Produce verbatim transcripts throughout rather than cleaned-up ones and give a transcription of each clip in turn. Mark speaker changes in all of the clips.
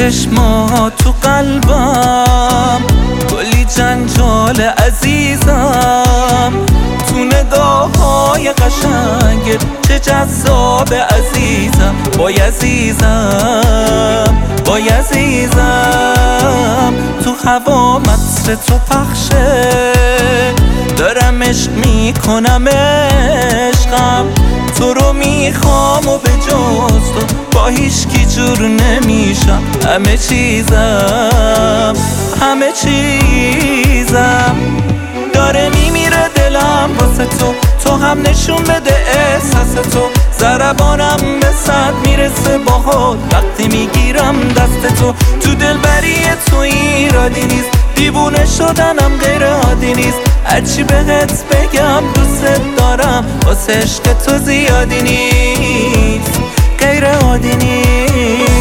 Speaker 1: چشما تو قلبم کلی جنجال عزیزم، تو نگاه های قشنگ چه جذاب عزیزم. وای عزیزم وای عزیزم، تو هوا مطر تو پخشه، دارم عشق میکنم عشقم، تو رو میخوام و به جز تو با هیچکی جور نمیشم. همه چیزم همه چیزم داره میمیره دلم واسه تو، تو هم نشون بده احساس تو. ضربانم به صد میرسه با خود وقتی میگیرم دست تو. تو دلبری تو ایرادی نیست، دیوونه شدنم غیر عادی نیست، هرچی بهت بگم دوست دارم واسه عشق تو زیادی نیست، غیر عادی نیست.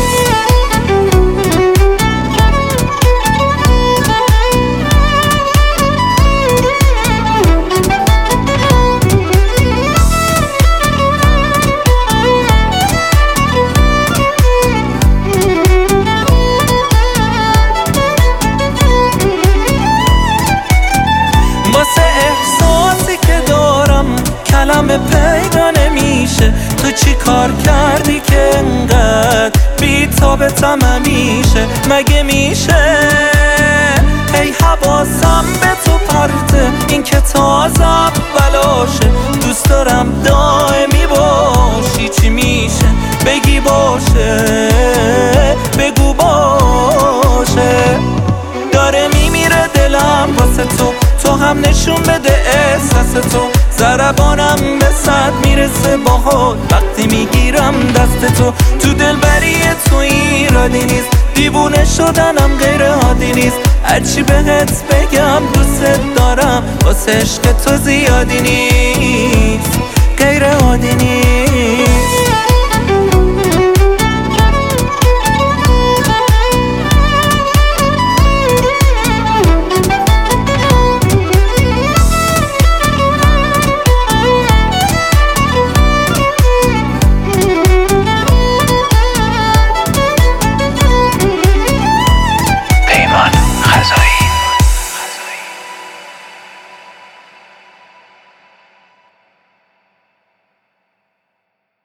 Speaker 1: واسه احساسی که دارم کلمه پیدا نمیشه، تو چی کار کردی که انقدر بی تابتم همیشه؟ مگه میشه هی حواسم به تو پرته، این که تازه اولاشه، دوست دارم دائمی باشی، چی میشه بگی باشه بگو باشه. داره میمیره دلم واسه تو، تو هم نشون بده احساس تو. ضربانم به صد میرسه با خود وقتی میگیرم دست تو. تو دلبری تو ایرادی نیست، دیوونه شدنم غیر عادی نیست، هرچی بهت بگم دوست دارم واسه عشق تو زیادی نیست، غیر عادی نیست.